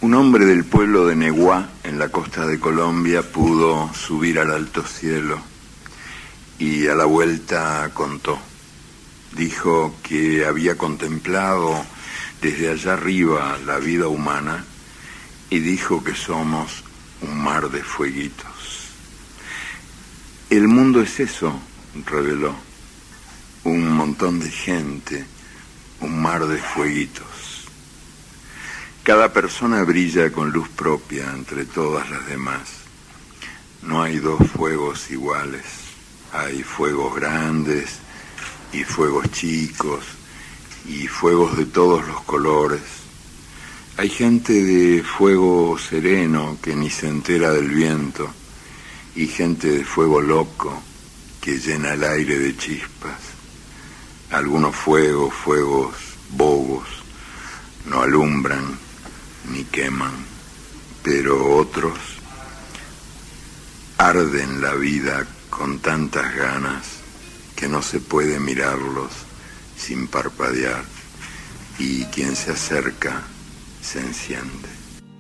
Un hombre del pueblo de Neguá, en la costa de Colombia, pudo subir al alto cielo y a la vuelta contó. Dijo que había contemplado desde allá arriba la vida humana y dijo que somos un mar de fueguitos. El mundo es eso, reveló, un montón de gente, un mar de fueguitos. Cada persona brilla con luz propia entre todas las demás. No hay dos fuegos iguales. Hay fuegos grandes y fuegos chicos y fuegos de todos los colores. Hay gente de fuego sereno que ni se entera del viento y gente de fuego loco que llena el aire de chispas. Algunos fuegos bobos, no alumbran ni queman, pero otros arden la vida con tantas ganas que no se puede mirarlos sin parpadear, y quien se acerca se enciende.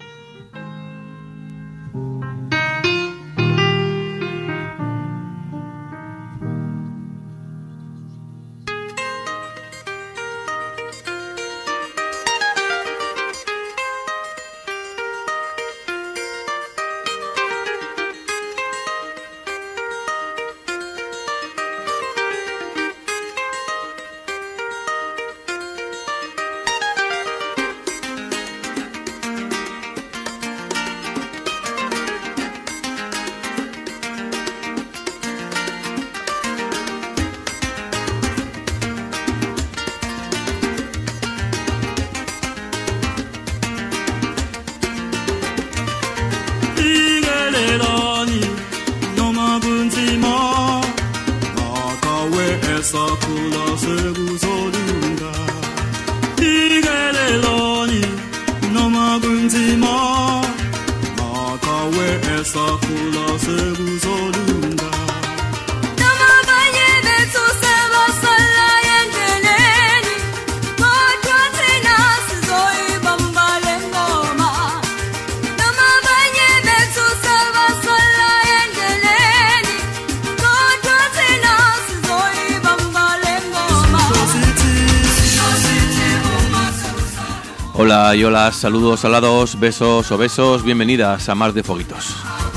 Hola y hola, saludos salados, besos o besos, bienvenidas a Mar de Fueguitos.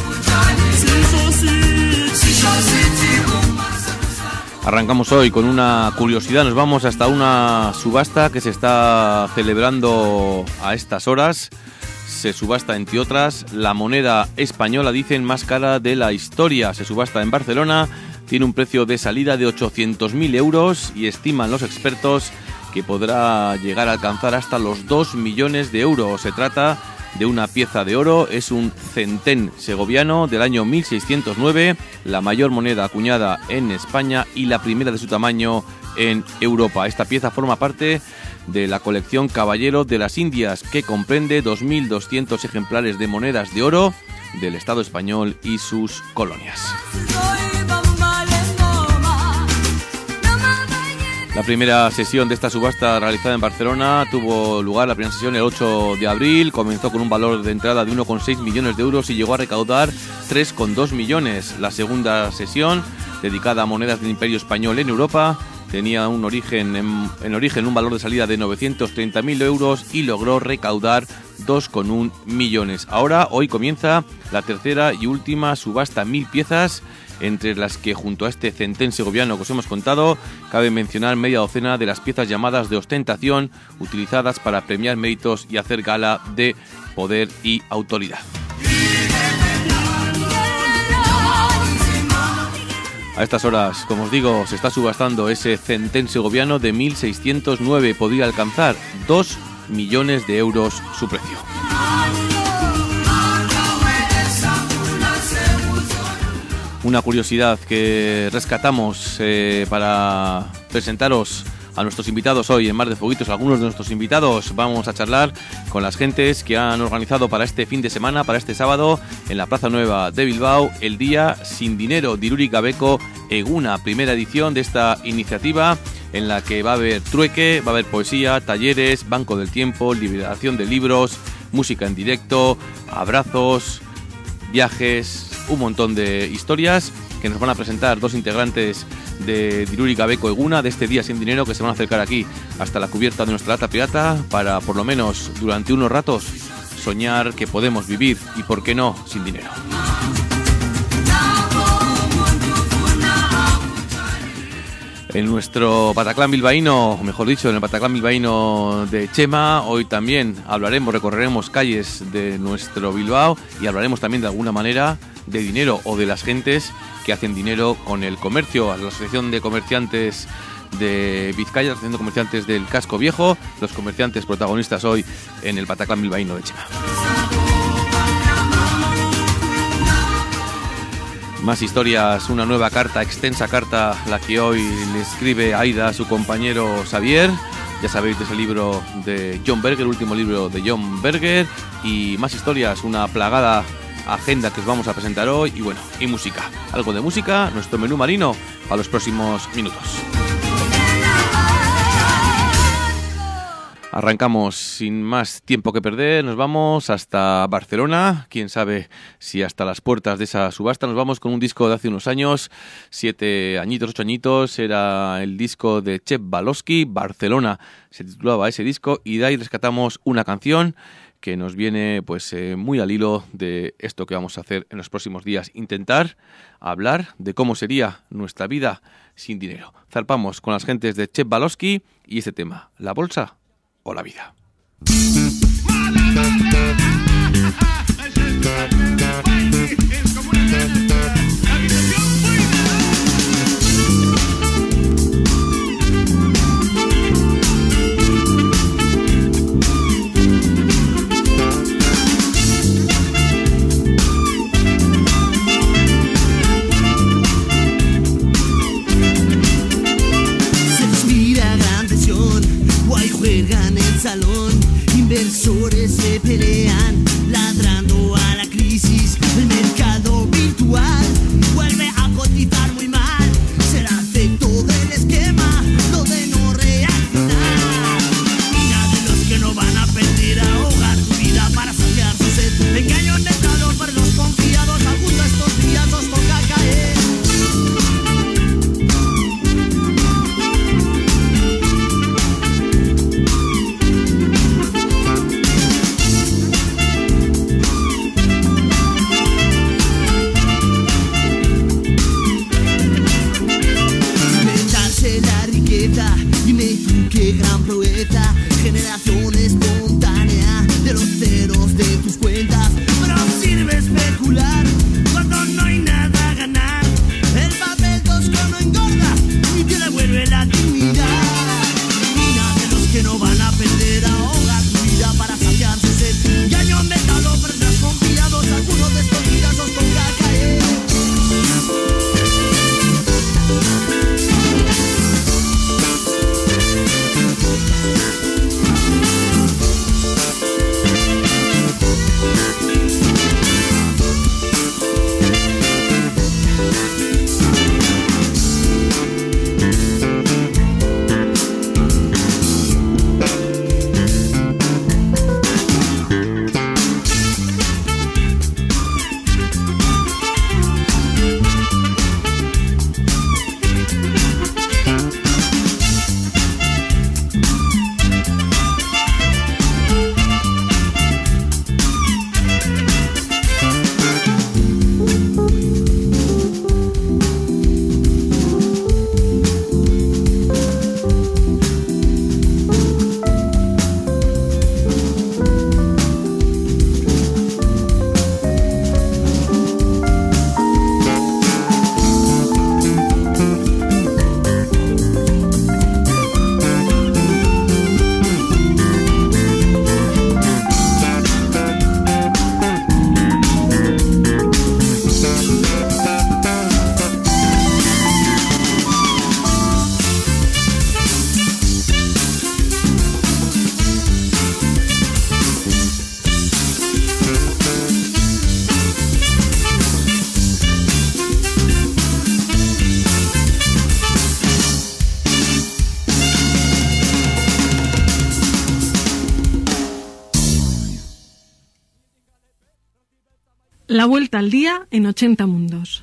Arrancamos hoy con una curiosidad, nos vamos hasta una subasta que se está celebrando a estas horas. Se subasta, entre otras, la moneda española, dicen, más cara de la historia. Se subasta en Barcelona, tiene un precio de salida de 800.000 euros y estiman los expertos que podrá llegar a alcanzar hasta los 2 millones de euros. Se trata de una pieza de oro, es un centén segoviano del año 1609, la mayor moneda acuñada en España y la primera de su tamaño en Europa. Esta pieza forma parte de la colección Caballero de las Indias, que comprende 2.200 ejemplares de monedas de oro del Estado español y sus colonias. La primera sesión de esta subasta realizada en Barcelona tuvo lugar, la primera sesión, el 8 de abril. Comenzó con un valor de entrada de 1,6 millones de euros y llegó a recaudar 3,2 millones. La segunda sesión, dedicada a monedas del Imperio Español en Europa, tenía un origen un valor de salida de 930.000 euros y logró recaudar 2,1 millones. Hoy comienza la tercera y última subasta, 1.000 piezas, entre las que, junto a este centén segoviano que os hemos contado, cabe mencionar media docena de las piezas llamadas de ostentación, utilizadas para premiar méritos y hacer gala de poder y autoridad. A estas horas, como os digo, se está subastando ese centén segoviano de 1609. Podría alcanzar 2 millones de euros su precio. Una curiosidad que rescatamos para presentaros a nuestros invitados hoy en Mar de Fueguitos. Algunos de nuestros invitados vamos a charlar con las gentes que han organizado para este fin de semana, para este sábado, en la Plaza Nueva de Bilbao, el Día Sin Dinero, Dirurik Gabeko Eguna, primera edición de esta iniciativa en la que va a haber trueque, va a haber poesía, talleres, banco del tiempo, liberación de libros, música en directo, abrazos, viajes, un montón de historias que nos van a presentar dos integrantes de Dirúrica Beco Eguna, de este Día Sin Dinero, que se van a acercar aquí hasta la cubierta de nuestra lata pirata para, por lo menos durante unos ratos, soñar que podemos vivir y, por qué no, sin dinero. En nuestro Bataclan bilbaíno, o mejor dicho, en el Bataclan bilbaíno de Chema, hoy también recorreremos calles de nuestro Bilbao y hablaremos también de alguna manera de dinero o de las gentes que hacen dinero con el comercio. A la Asociación de Comerciantes de Vizcaya, la Asociación de Comerciantes del Casco Viejo, los comerciantes protagonistas hoy en el Bataclan bilbaíno de Chema. Más historias, una nueva carta, extensa carta, la que hoy le escribe Aida a su compañero Xavier. Ya sabéis de ese libro de John Berger, el último libro de John Berger. Y más historias, una plagada agenda que os vamos a presentar hoy. Y bueno, y música. Algo de música, nuestro menú marino para los próximos minutos. Arrancamos sin más tiempo que perder, nos vamos hasta Barcelona, quién sabe si hasta las puertas de esa subasta. Nos vamos con un disco de hace unos años, 7 añitos, 8 añitos, era el disco de Chep Balosky, Barcelona se titulaba ese disco, y de ahí rescatamos una canción que nos viene pues muy al hilo de esto que vamos a hacer en los próximos días, intentar hablar de cómo sería nuestra vida sin dinero. Zarpamos con las gentes de Chep Balosky y este tema, la bolsa o la vida. Juegan el salón, inversores se pelean, ladrando a la crisis. El mercado virtual vuelve a cotizar muy mal. Será de todo el esquema, lo de no reaccionar. Mira de los que no van a pedir a ahogar tu vida para saciar su sed. Engaño netado para los confiados, algunos de estos días os toca caer. La vuelta al día en 80 mundos.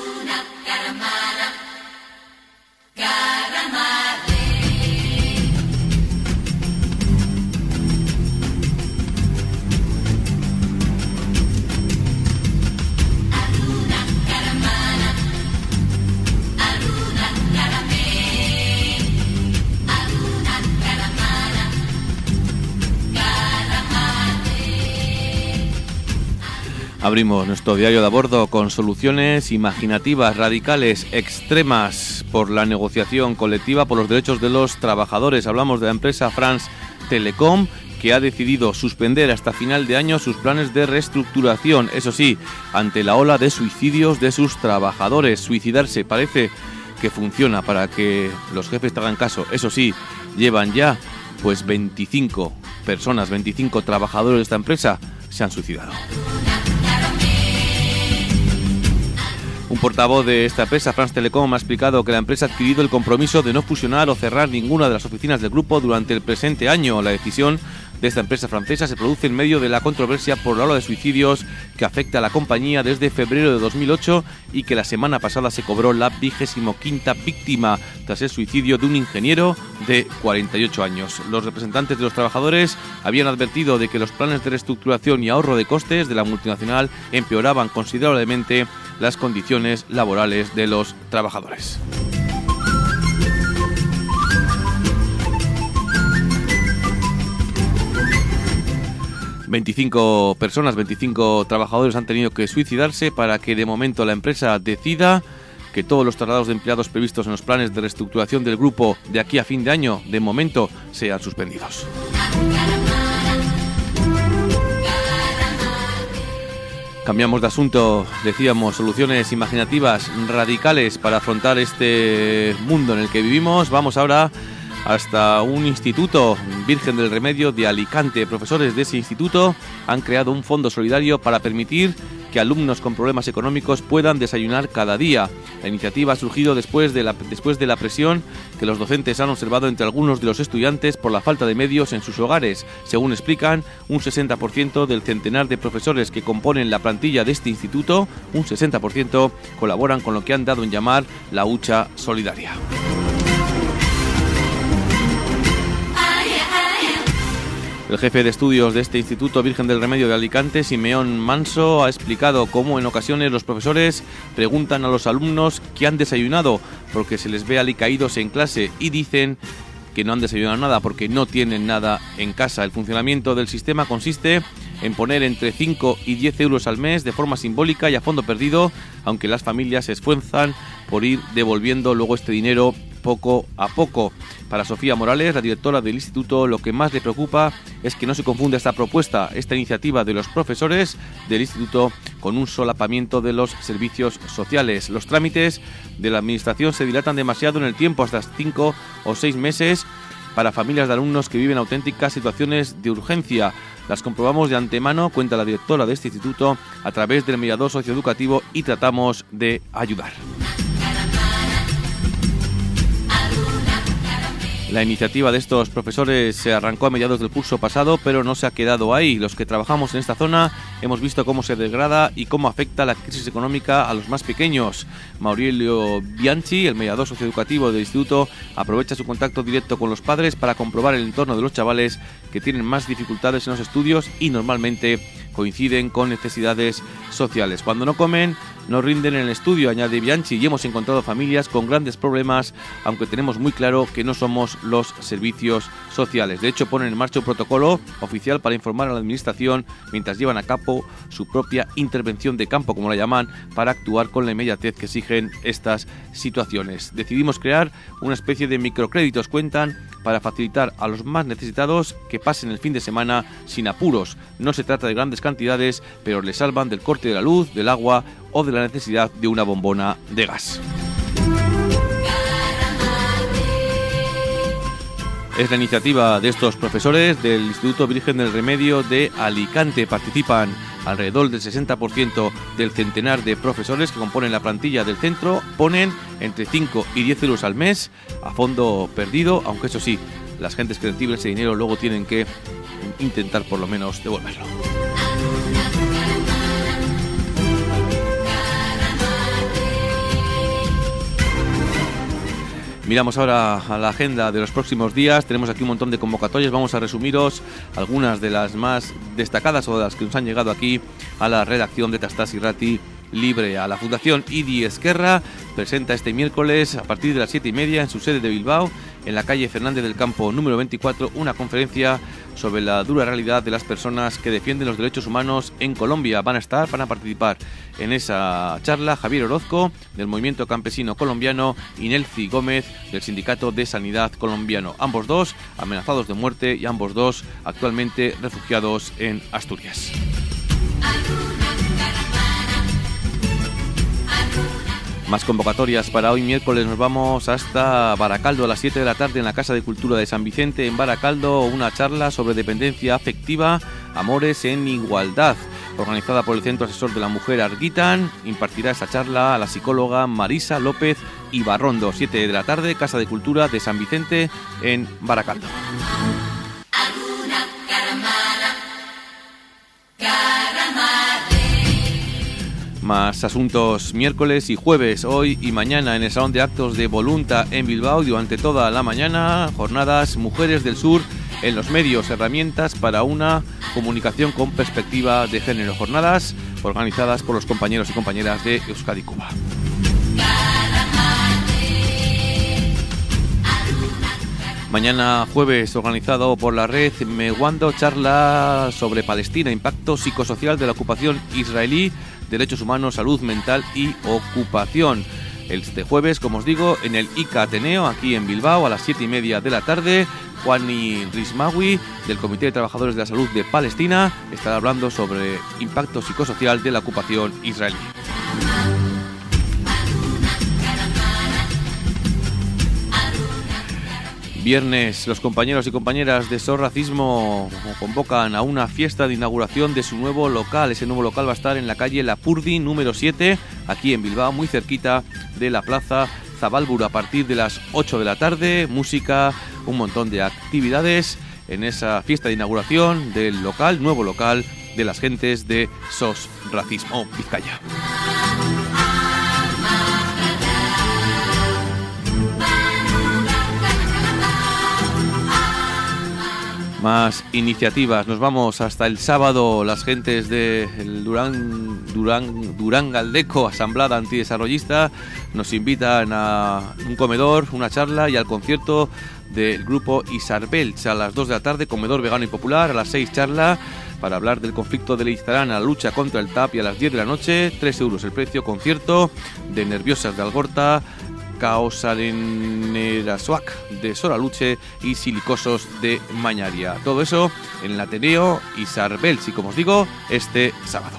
Abrimos nuestro diario de a bordo con soluciones imaginativas, radicales, extremas por la negociación colectiva por los derechos de los trabajadores. Hablamos de la empresa France Telecom, que ha decidido suspender hasta final de año sus planes de reestructuración. Eso sí, ante la ola de suicidios de sus trabajadores. Suicidarse parece que funciona para que los jefes te hagan caso. Eso sí, llevan ya pues 25 personas, 25 trabajadores de esta empresa se han suicidado. Un portavoz de esta empresa, France Telecom, ha explicado que la empresa ha adquirido el compromiso de no fusionar o cerrar ninguna de las oficinas del grupo durante el presente año. La decisión de esta empresa francesa se produce en medio de la controversia por la ola de suicidios que afecta a la compañía desde febrero de 2008 y que la semana pasada se cobró la 25ª víctima tras el suicidio de un ingeniero de 48 años. Los representantes de los trabajadores habían advertido de que los planes de reestructuración y ahorro de costes de la multinacional empeoraban considerablemente las condiciones laborales de los trabajadores. ...25 personas, 25 trabajadores han tenido que suicidarse para que de momento la empresa decida que todos los traslados de empleados previstos en los planes de reestructuración del grupo de aquí a fin de año, de momento, sean suspendidos. Cambiamos de asunto, decíamos, soluciones imaginativas, radicales para afrontar este mundo en el que vivimos. Vamos ahora hasta un instituto, Virgen del Remedio de Alicante. Profesores de ese instituto han creado un fondo solidario para permitir que alumnos con problemas económicos puedan desayunar cada día. La iniciativa ha surgido después de la presión que los docentes han observado entre algunos de los estudiantes por la falta de medios en sus hogares. Según explican, un 60% del centenar de profesores que componen la plantilla de este instituto, un 60% colaboran con lo que han dado en llamar la hucha solidaria. El jefe de estudios de este Instituto Virgen del Remedio de Alicante, Simeón Manso, ha explicado cómo en ocasiones los profesores preguntan a los alumnos qué han desayunado porque se les ve alicaídos en clase y dicen que no han desayunado nada porque no tienen nada en casa. El funcionamiento del sistema consiste en poner entre 5 y 10 euros al mes de forma simbólica y a fondo perdido, aunque las familias se esfuerzan por ir devolviendo luego este dinero poco a poco. Para Sofía Morales, la directora del instituto, lo que más le preocupa es que no se confunda esta propuesta, esta iniciativa de los profesores del instituto con un solapamiento de los servicios sociales. Los trámites de la administración se dilatan demasiado en el tiempo, hasta 5 o 6 meses, para familias de alumnos que viven auténticas situaciones de urgencia. Las comprobamos de antemano, cuenta la directora de este instituto, a través del mediador socioeducativo y tratamos de ayudar. La iniciativa de estos profesores se arrancó a mediados del curso pasado, pero no se ha quedado ahí. Los que trabajamos en esta zona hemos visto cómo se degrada y cómo afecta la crisis económica a los más pequeños. Maurielio Bianchi, el mediador socioeducativo del instituto, aprovecha su contacto directo con los padres para comprobar el entorno de los chavales que tienen más dificultades en los estudios y normalmente coinciden con necesidades sociales. Cuando no comen, no rinden en el estudio, añade Bianchi, y hemos encontrado familias con grandes problemas, aunque tenemos muy claro que no somos los servicios sociales. De hecho, ponen en marcha un protocolo oficial para informar a la administración mientras llevan a cabo su propia intervención de campo, como la llaman, para actuar con la inmediatez que exigen estas situaciones. Decidimos crear una especie de microcréditos, cuentan, para facilitar a los más necesitados que pasen el fin de semana sin apuros. No se trata de grandes cantidades, pero les salvan del corte de la luz, del agua o de la necesidad de una bombona de gas. Es la iniciativa de estos profesores del Instituto Virgen del Remedio de Alicante. Participan alrededor del 60% del centenar de profesores que componen la plantilla del centro. Ponen entre 5 y 10 euros al mes a fondo perdido, aunque eso sí, las gentes que reciben ese dinero luego tienen que intentar por lo menos devolverlo. Miramos ahora a la agenda de los próximos días. Tenemos aquí un montón de convocatorias. Vamos a resumiros algunas de las más destacadas o de las que nos han llegado aquí a la redacción de Tastas Irrati Libre. A la Fundación Idi Esquerra presenta este miércoles a partir de las 7:30 en su sede de Bilbao, en la calle Fernández del Campo número 24, una conferencia sobre la dura realidad de las personas que defienden los derechos humanos en Colombia. Van a participar en esa charla Javier Orozco, del Movimiento Campesino Colombiano, y Nelcy Gómez, del Sindicato de Sanidad Colombiano. Ambos dos amenazados de muerte y ambos dos actualmente refugiados en Asturias. Más convocatorias para hoy miércoles. Nos vamos hasta Baracaldo a las 7 de la tarde en la Casa de Cultura de San Vicente. En Baracaldo, una charla sobre dependencia afectiva, amores en igualdad, organizada por el Centro Asesor de la Mujer Arguitan. Impartirá esa charla a la psicóloga Marisa López Ibarrondo. 7 de la tarde, Casa de Cultura de San Vicente en Baracaldo. Más asuntos miércoles y jueves, hoy y mañana en el Salón de Actos de Volunta en Bilbao. Y durante toda la mañana, jornadas Mujeres del Sur en los medios, herramientas para una comunicación con perspectiva de género. Jornadas organizadas por los compañeros y compañeras de Euskadi Cuba. Mañana jueves, organizado por la red Mewando, charla sobre Palestina, impacto psicosocial de la ocupación israelí, derechos humanos, salud mental y ocupación. Este jueves, como os digo, en el ICA Ateneo, aquí en Bilbao, a las 7:30 de la tarde, Juani Rismawi, del Comité de Trabajadores de la Salud de Palestina, estará hablando sobre impacto psicosocial de la ocupación israelí. Viernes, los compañeros y compañeras de SOS Racismo convocan a una fiesta de inauguración de su nuevo local. Ese nuevo local va a estar en la calle Lapurdi número 7, aquí en Bilbao, muy cerquita de la Plaza Zabalburu, a partir de las 8 de la tarde. Música, un montón de actividades en esa fiesta de inauguración del local, nuevo local de las gentes de SOS Racismo Vizcaya. Más iniciativas. Nos vamos hasta el sábado. Las gentes del Durán Galdeco, Asamblea Antidesarrollista, nos invitan a un comedor, una charla y al concierto del grupo Isarbelch a las 2 de la tarde, comedor vegano y popular. A las 6, charla para hablar del conflicto de Leizarán, a la lucha contra el TAP, y a las 10 de la noche, 3 euros el precio, concierto de Nerviosas de Algorta, Caosarenerasuac de Soraluche y Silicosos de Mañaria. Todo eso en el Ateneo Isarbelch, y como os digo, este sábado.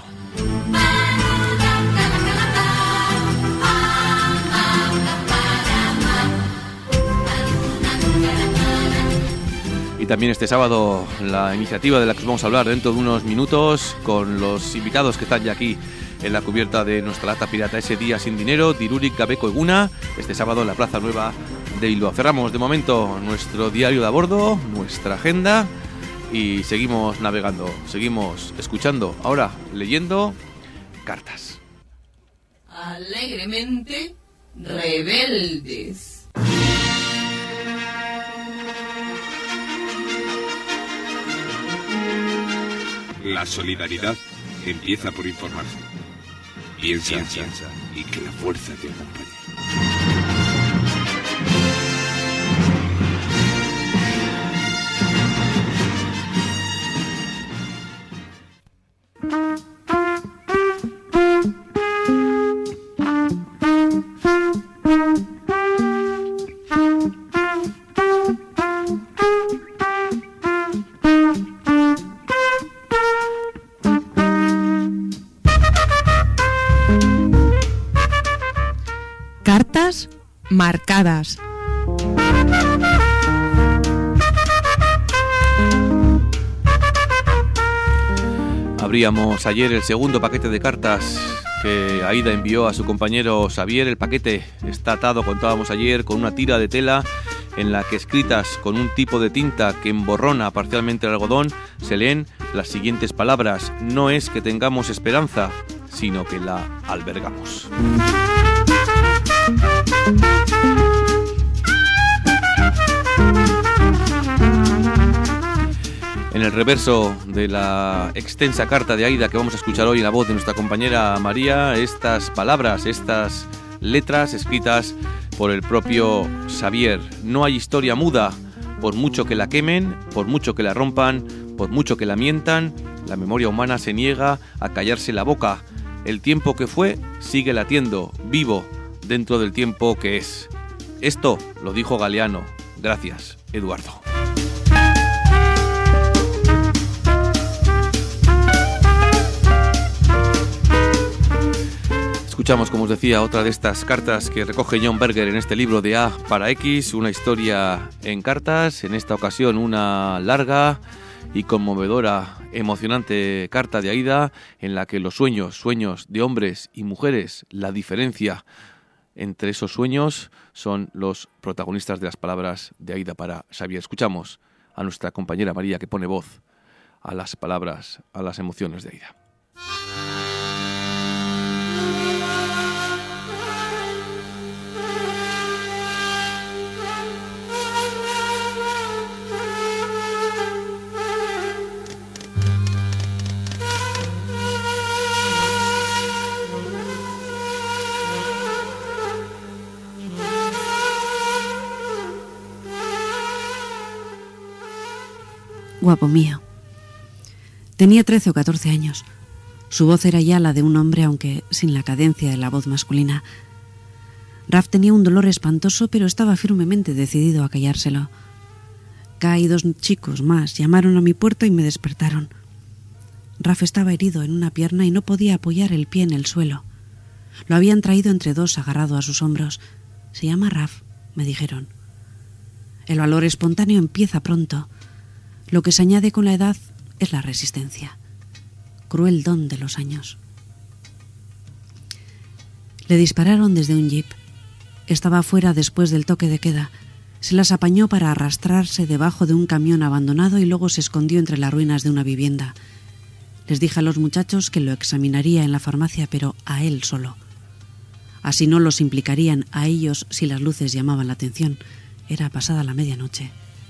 Y también este sábado la iniciativa de la que os vamos a hablar dentro de unos minutos, con los invitados que están ya aquí en la cubierta de nuestra lata pirata, ese día sin dinero, Dirurik Gabeko Eguna, este sábado en la Plaza Nueva de Bilbao. Cerramos de momento nuestro diario de a bordo, nuestra agenda, y seguimos navegando, seguimos escuchando, ahora leyendo cartas. Alegremente rebeldes. La solidaridad empieza por informarse. Piensa y que la fuerza te acompañe. Cartas marcadas. Abríamos ayer el segundo paquete de cartas que Aida envió a su compañero Xavier. El paquete está atado, contábamos ayer, con una tira de tela en la que, escritas con un tipo de tinta que emborrona parcialmente el algodón, se leen las siguientes palabras: no es que tengamos esperanza, sino que la albergamos. En el reverso de la extensa carta de Aida que vamos a escuchar hoy en la voz de nuestra compañera María, estas palabras, estas letras escritas por el propio Xavier. No hay historia muda, por mucho que la quemen, por mucho que la rompan, por mucho que la mientan, la memoria humana se niega a callarse la boca. El tiempo que fue sigue latiendo, vivo, dentro del tiempo que es. Esto lo dijo Galeano. Gracias, Eduardo. Escuchamos, como os decía, otra de estas cartas que recoge John Berger en este libro de A para X, una historia en cartas, en esta ocasión una larga y conmovedora, emocionante carta de Aida en la que los sueños de hombres y mujeres, la diferencia entre esos sueños son los protagonistas de las palabras de Aida para Xavier. Escuchamos a nuestra compañera María que pone voz a las palabras, a las emociones de Aida. Guapo mío. Tenía 13 o 14 años. Su voz era ya la de un hombre, aunque sin la cadencia de la voz masculina. Raf tenía un dolor espantoso, pero estaba firmemente decidido a callárselo. Kai y 2 chicos más llamaron a mi puerta y me despertaron. Raf estaba herido en una pierna y no podía apoyar el pie en el suelo. Lo habían traído entre 2 agarrado a sus hombros. Se llama Raf, me dijeron. El valor espontáneo empieza pronto. Lo que se añade con la edad es la resistencia. Cruel don de los años. Le dispararon desde un jeep. Estaba fuera después del toque de queda. Se las apañó para arrastrarse debajo de un camión abandonado y luego se escondió entre las ruinas de una vivienda. Les dije a los muchachos que lo examinaría en la farmacia, pero a él solo. Así no los implicarían a ellos si las luces llamaban la atención. Era pasada la medianoche.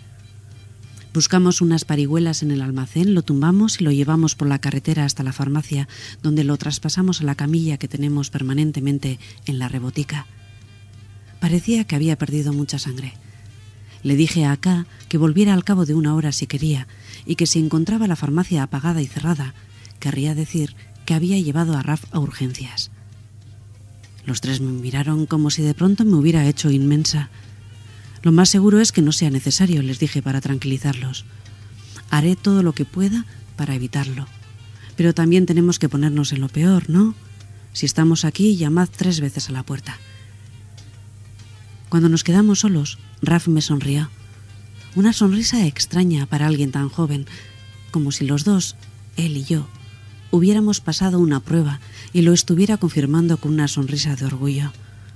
Buscamos unas parihuelas en el almacén, lo tumbamos y lo llevamos por la carretera hasta la farmacia, donde lo traspasamos a la camilla que tenemos permanentemente en la rebotica. Parecía que había perdido mucha sangre. Le dije a K que volviera al cabo de 1 hora si quería, y que si encontraba la farmacia apagada y cerrada, querría decir que había llevado a Raf a urgencias. Los 3 me miraron como si de pronto me hubiera hecho inmensa. Lo más seguro es que no sea necesario, les dije para tranquilizarlos. Haré todo lo que pueda para evitarlo. Pero también tenemos que ponernos en lo peor, ¿no? Si estamos aquí, llamad 3 veces a la puerta. Cuando nos quedamos solos, Raf me sonrió. Una sonrisa extraña para alguien tan joven, como si los 2, él y yo, hubiéramos pasado una prueba y lo estuviera confirmando con una sonrisa de orgullo.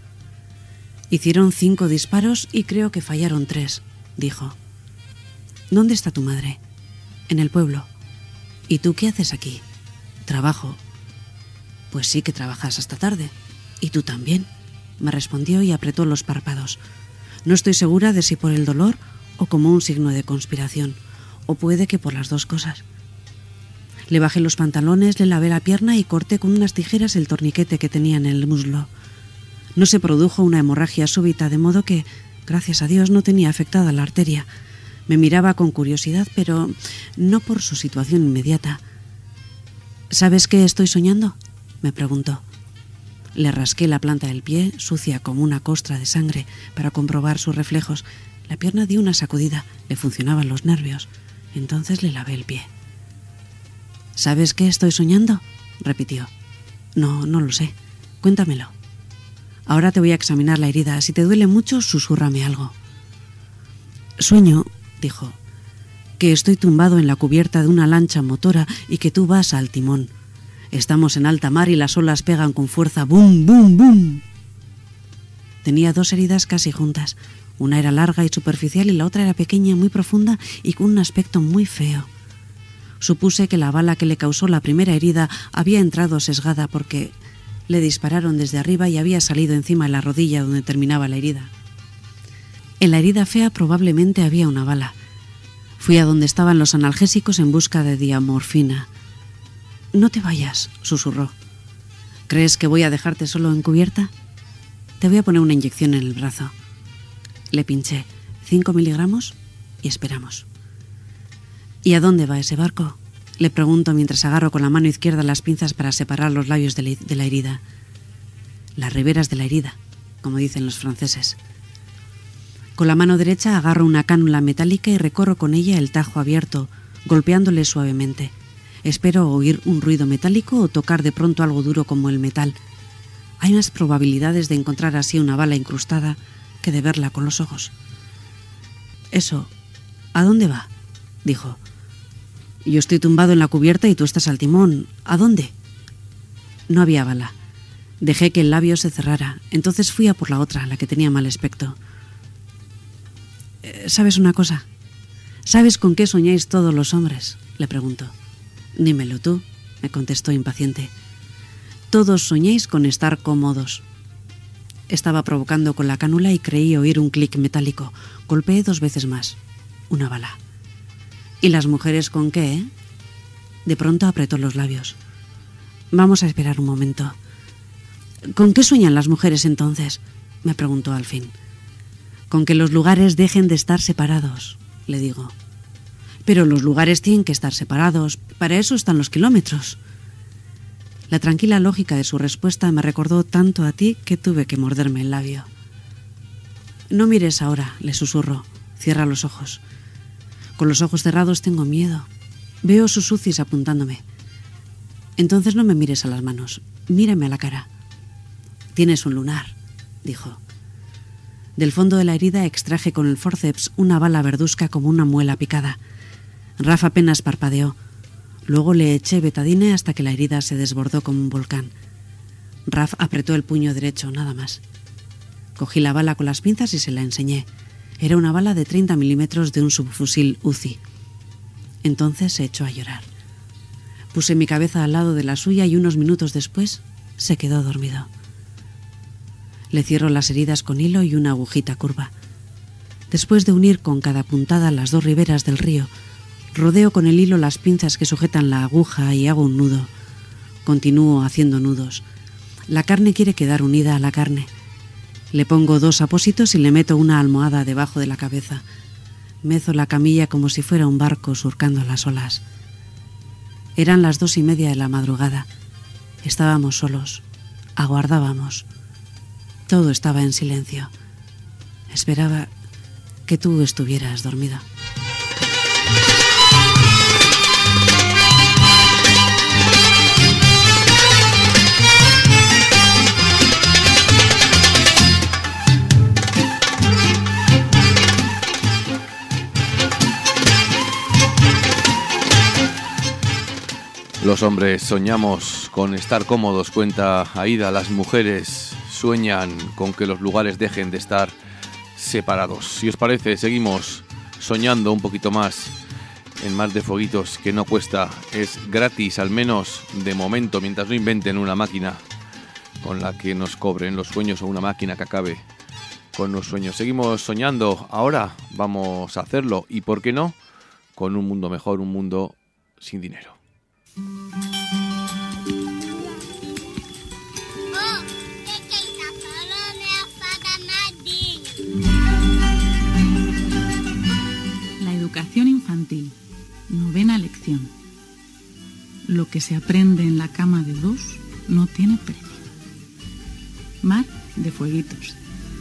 Hicieron 5 disparos y creo que fallaron 3, dijo. ¿Dónde está tu madre? En el pueblo. ¿Y tú qué haces aquí? Trabajo. Pues sí que trabajas hasta tarde. ¿Y tú también? Me respondió y apretó los párpados. No estoy segura de si por el dolor o como un signo de conspiración, o puede que por las 2 cosas. Le bajé los pantalones, le lavé la pierna y corté con unas tijeras el torniquete que tenía en el muslo. No se produjo una hemorragia súbita, de modo que, gracias a Dios, no tenía afectada la arteria. Me miraba con curiosidad, pero no por su situación inmediata. ¿Sabes qué estoy soñando?, me preguntó. Le rasqué la planta del pie, sucia como una costra de sangre, para comprobar sus reflejos. La pierna dio una sacudida, le funcionaban los nervios. Entonces le lavé el pie. ¿Sabes qué estoy soñando?, repitió. No lo sé. Cuéntamelo. Ahora te voy a examinar la herida. Si te duele mucho, susúrrame algo. Sueño, dijo, que estoy tumbado en la cubierta de una lancha motora y que tú vas al timón. Estamos en alta mar y las olas pegan con fuerza. ¡Bum, bum, bum! Tenía 2 heridas casi juntas. Una era larga y superficial y la otra era pequeña, muy profunda y con un aspecto muy feo. Supuse que la bala que le causó la primera herida había entrado sesgada porque le dispararon desde arriba y había salido encima de la rodilla donde terminaba la herida. En la herida fea probablemente había una bala. Fui a donde estaban los analgésicos en busca de diamorfina. «No te vayas», susurró. «¿Crees que voy a dejarte solo en cubierta? Te voy a poner una inyección en el brazo». Le pinché 5 miligramos y esperamos. «¿Y a dónde va ese barco?», le pregunto mientras agarro con la mano izquierda las pinzas para separar los labios de la herida. Las riberas de la herida, como dicen los franceses. Con la mano derecha agarro una cánula metálica y recorro con ella el tajo abierto, golpeándole suavemente. Espero oír un ruido metálico o tocar de pronto algo duro como el metal. Hay más probabilidades de encontrar así una bala incrustada que de verla con los ojos. «Eso, ¿a dónde va?», dijo. «Yo estoy tumbado en la cubierta y tú estás al timón. ¿A dónde?». No había bala. Dejé que el labio se cerrara. Entonces fui a por la otra, la que tenía mal aspecto. «¿Sabes una cosa? ¿Sabes con qué soñáis todos los hombres?», le pregunto. «Dímelo tú», me contestó impaciente. «Todos soñáis con estar cómodos». Estaba provocando con la cánula y creí oír un clic metálico. Golpeé 2 veces más. Una bala. «¿Y las mujeres con qué, eh?». De pronto apretó los labios. «Vamos a esperar un momento». «¿Con qué sueñan las mujeres entonces?», me preguntó al fin. «Con que los lugares dejen de estar separados», le digo. «Pero los lugares tienen que estar separados. Para eso están los kilómetros». La tranquila lógica de su respuesta me recordó tanto a ti que tuve que morderme el labio. «No mires ahora», le susurro. «Cierra los ojos». Con los ojos cerrados tengo miedo. Veo sus ucis apuntándome. «Entonces no me mires a las manos. Mírame a la cara». «Tienes un lunar», dijo. Del fondo de la herida extraje con el forceps una bala verduzca como una muela picada. Raf apenas parpadeó. Luego le eché betadine hasta que la herida se desbordó como un volcán. Raf apretó el puño derecho, nada más. Cogí la bala con las pinzas y se la enseñé. Era una bala de 30 milímetros de un subfusil Uzi. Entonces se echó a llorar. Puse mi cabeza al lado de la suya y unos minutos después se quedó dormido. Le cierro las heridas con hilo y una agujita curva. Después de unir con cada puntada las 2 riberas del río, rodeo con el hilo las pinzas que sujetan la aguja y hago un nudo. Continúo haciendo nudos. La carne quiere quedar unida a la carne. Le pongo 2 apósitos y le meto una almohada debajo de la cabeza. Mezo la camilla como si fuera un barco surcando las olas. Eran las 2:30 de la madrugada. Estábamos solos. Aguardábamos. Todo estaba en silencio. Esperaba que tú estuvieras dormida. Los hombres soñamos con estar cómodos, cuenta Aida. Las mujeres sueñan con que los lugares dejen de estar separados. Si os parece, seguimos soñando un poquito más en Más de Fueguitos, que no cuesta, es gratis, al menos de momento, mientras no inventen una máquina con la que nos cobren los sueños o una máquina que acabe con los sueños. Seguimos soñando, ahora vamos a hacerlo, y por qué no, con un mundo mejor, un mundo sin dinero. La educación infantil, 9ª lección. Lo que se aprende en la cama de 2 no tiene precio. Mar de Fueguitos.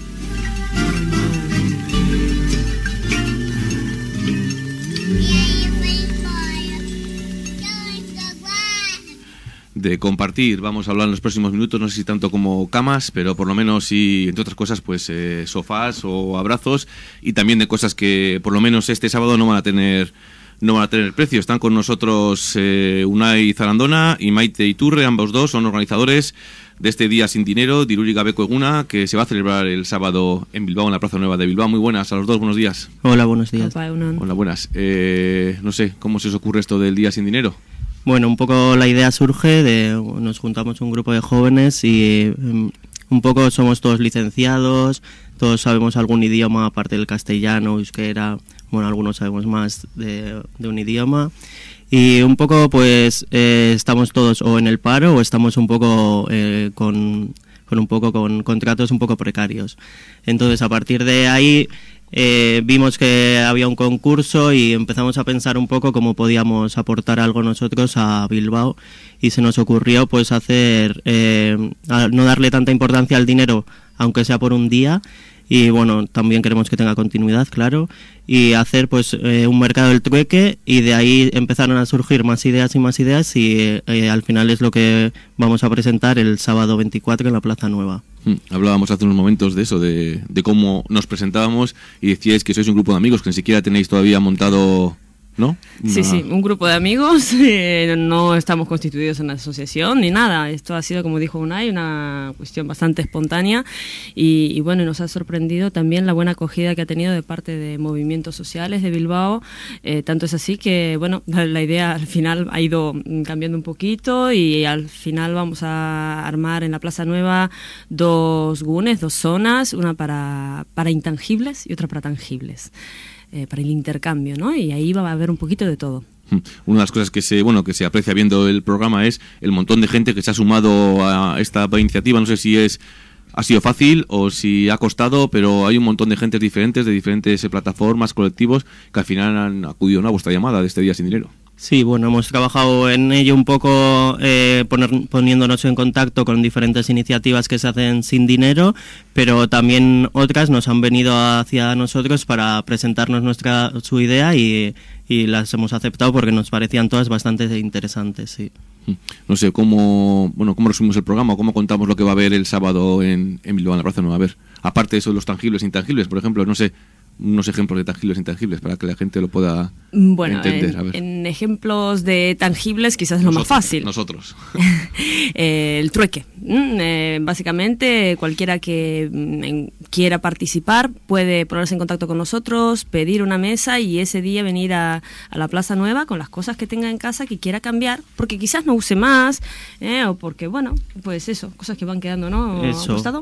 De compartir, vamos a hablar en los próximos minutos, no sé si tanto como camas, pero por lo menos sí, entre otras cosas, pues sofás o abrazos, y también de cosas que por lo menos este sábado no van a tener precio. Están con nosotros Unai Zarandona y Maite Iturre, ambos dos son organizadores de este Día Sin Dinero, Diruri Gabeko Eguna, que se va a celebrar el sábado en Bilbao, en la Plaza Nueva de Bilbao. Muy buenas a los dos, buenos días. Hola, buenos días. Hola, buenas. No sé, ¿cómo se os ocurre esto del Día Sin Dinero? Bueno, un poco la idea surge de, nos juntamos un grupo de jóvenes y un poco somos todos licenciados, todos sabemos algún idioma aparte del castellano, euskera, bueno, algunos sabemos más de un idioma. Y un poco pues estamos todos o en el paro o estamos un poco con contratos un poco precarios. Entonces a partir de ahí vimos que había un concurso y empezamos a pensar un poco cómo podíamos aportar algo nosotros a Bilbao, y se nos ocurrió pues hacer no darle tanta importancia al dinero aunque sea por un día, y bueno, también queremos que tenga continuidad, claro, y hacer pues un mercado del trueque, y de ahí empezaron a surgir más ideas y al final es lo que vamos a presentar el sábado 24 en la Plaza Nueva. Hablábamos hace unos momentos de eso, de cómo nos presentábamos, y decíais que sois un grupo de amigos que ni siquiera tenéis todavía montado, ¿no? Sí, un grupo de amigos, no estamos constituidos en asociación ni nada. Esto ha sido, como dijo Unai, una cuestión bastante espontánea, y bueno, nos ha sorprendido también la buena acogida que ha tenido de parte de movimientos sociales de Bilbao. Tanto es así que, bueno, la idea al final ha ido cambiando un poquito, y al final vamos a armar en la Plaza Nueva 2 gunes, 2 zonas, una para intangibles y otra para tangibles. Para el intercambio, ¿no? Y ahí va a haber un poquito de todo. Una de las cosas que se aprecia viendo el programa es el montón de gente que se ha sumado a esta iniciativa. No sé si ha sido fácil o si ha costado, pero hay un montón de gente diferentes, de diferentes plataformas, colectivos, que al final han acudido a vuestra llamada de este Día Sin Dinero. Sí, bueno, hemos trabajado en ello un poco poniéndonos en contacto con diferentes iniciativas que se hacen sin dinero, pero también otras nos han venido hacia nosotros para presentarnos su idea, y las hemos aceptado porque nos parecían todas bastante interesantes, sí. No sé, ¿cómo resumimos el programa? ¿Cómo contamos lo que va a haber el sábado en Bilbao, en la Plaza Nueva? A ver, aparte de eso de los tangibles e intangibles, por ejemplo, no sé, unos ejemplos de tangibles e intangibles para que la gente lo pueda entender. A ver. En ejemplos de tangibles quizás lo más fácil. Nosotros. El trueque. Básicamente cualquiera que quiera participar puede ponerse en contacto con nosotros, pedir una mesa y ese día venir a la Plaza Nueva con las cosas que tenga en casa que quiera cambiar, porque quizás no use más, o porque, bueno, pues eso, cosas que van quedando, ¿no? Apostado.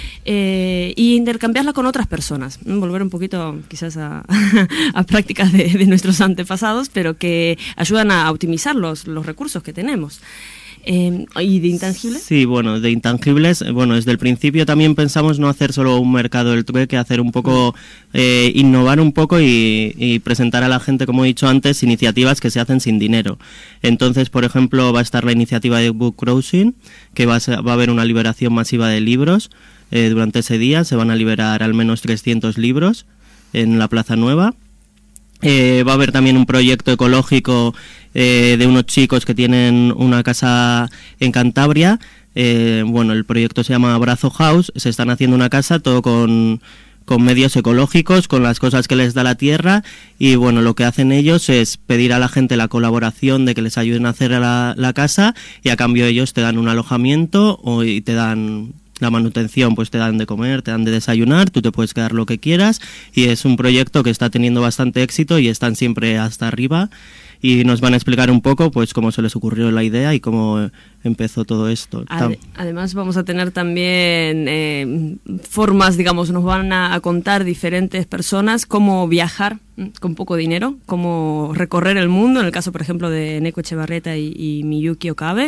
Y intercambiarla con otras personas. Volver un poquito quizás a prácticas de nuestros antepasados, pero que ayudan a optimizar los recursos que tenemos. ¿Y de intangibles? Sí, bueno, de intangibles, desde el principio también pensamos no hacer solo un mercado del trueque, hacer un poco, innovar un poco y presentar a la gente, como he dicho antes, iniciativas que se hacen sin dinero. Entonces, por ejemplo, va a estar la iniciativa de Book Crossing, que va a haber una liberación masiva de libros. Durante ese día se van a liberar al menos 300 libros en la Plaza Nueva. Va a haber también un proyecto ecológico de unos chicos que tienen una casa en Cantabria. El proyecto se llama Abrazo House. Se están haciendo una casa todo con medios ecológicos, con las cosas que les da la tierra, y bueno, lo que hacen ellos es pedir a la gente la colaboración de que les ayuden a hacer la casa, y a cambio ellos te dan un alojamiento y te dan la manutención, pues te dan de comer, te dan de desayunar, tú te puedes quedar lo que quieras, y es un proyecto que está teniendo bastante éxito y están siempre hasta arriba, y nos van a explicar un poco pues cómo se les ocurrió la idea y cómo empezó todo esto. Además vamos a tener también formas, digamos, nos van a contar diferentes personas cómo viajar con poco dinero, cómo recorrer el mundo, en el caso, por ejemplo, de Neko Echevarreta y Miyuki Okabe.